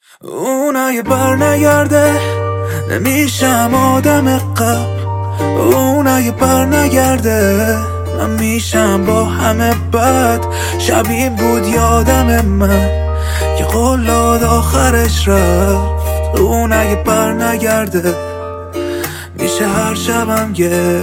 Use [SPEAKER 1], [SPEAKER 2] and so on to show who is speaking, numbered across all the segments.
[SPEAKER 1] اون اگه بر نگرده نمیشم آدم قبل. اون اگه بر نگرده من میشم با همه بد. شبیه بود یادم من که قلاد آخرش رفت. اون اگه بر نگرده میشه هر شبم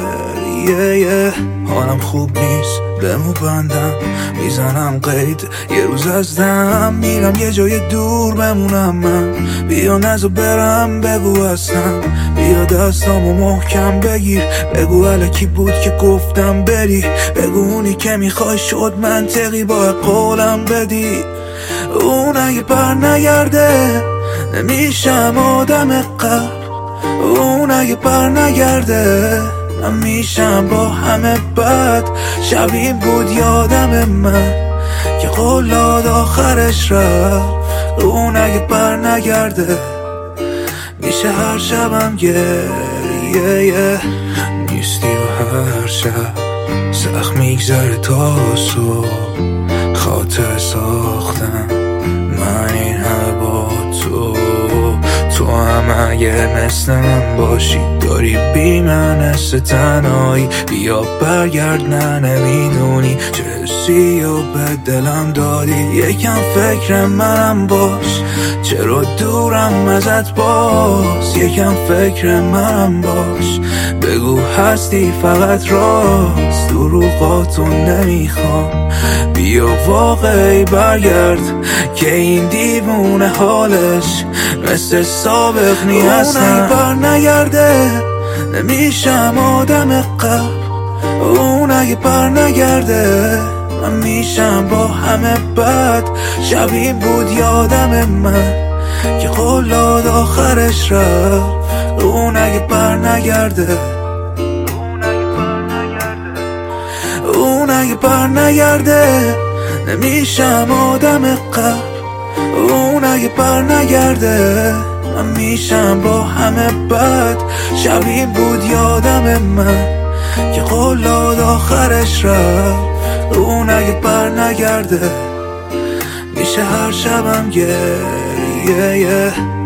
[SPEAKER 1] گریه. حالم خوب نیست بمو بندم، میزنم قید یه روز از دم. میرم یه جای دور بمونم من، بیا نزو برم بگو هستم. بیا دستامو محکم بگیر، بگو الکی بود که گفتم بری. بگو اونی که میخوای شد منطقی با قولم بدی. اون اگه بر نگرده نمیشم آدم قبل. اون اگه بر نگرده من میشم با همه بد. شبیه بود یادم من که قلاد آخرش رفت. اون اگه بر نگرده میشه هر شبم گریه. نیستی و هر شب سخت میگذره تا صبح. خاطر ساختم من این همه با تو هم اگه مثل من باشی داری بی من حس تنهایی. بیا برگرد نه نمیدونی چه حسی و به دلم دادی. یکم فکر منم باش، چرا دورم ازت باز. یکم فکر منم باش، بگو هستی فقط راست. دروغاتو نمیخوام، بیا واقعی برگرد که این دیوونه حالش مثل سابق نیستم. اون اگه بر نگرده نمیشم آدم قبل. اون اگه بر نگرده من میشم با همه بد. شبیه بود یادم من که قلاد آخرش رفت. اون اگه بر نگرده اون اگه بر نگرده نمیشم آدم قبل. اون اگه بر نگرده من میشم با همه بد. شبیه بود یادم من که قلاد آخرش رفت. اون اگه بر نگرده میشه هر شبم گریه.